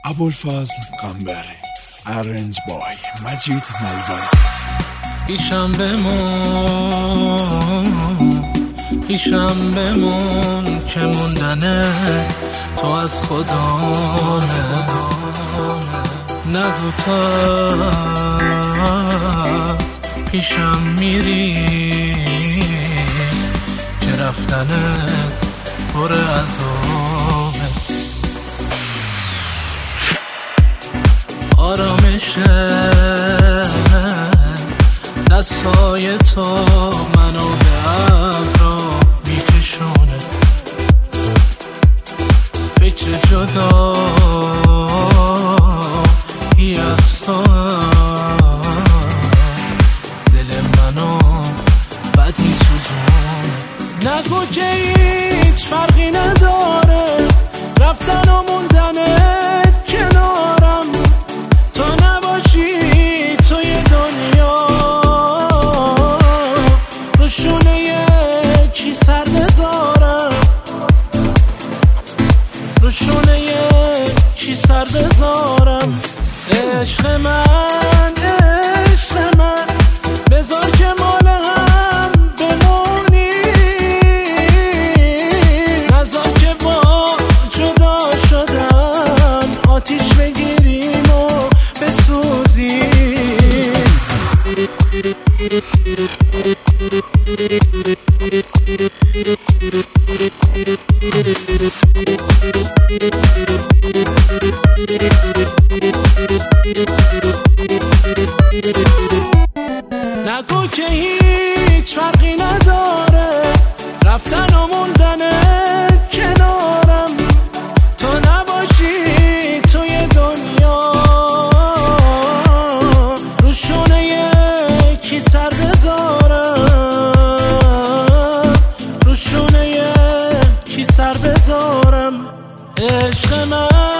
ابوالفضل قنبری. Arranged by مجید ملوانی. پیشم بمون که موندنه تو از خدا نگو تا از پیشم میری که رفتنت پر عذابه. آرامشه دستای تو منو به ابرا میکشونه، فکر جدایی از تو دل منو بد میسوزونه. نگو که هیچ فرقی نداره رفتن و موندنت کنارم، تو نباشی توی دنیا روشونه یکی سر بذارم، روشونه یکی سر بذارم. عشق من بذار که مال هم بمونی، نذار که با جدا شدن آتیش بگیریم و بسوزیم. نگو که هیچ فرقی نداره رفتن و موندنت کنارم، تو نباشی توی دنیا روشونه یکی سر بذارم، روشونه یکی سر بذارم. عشق من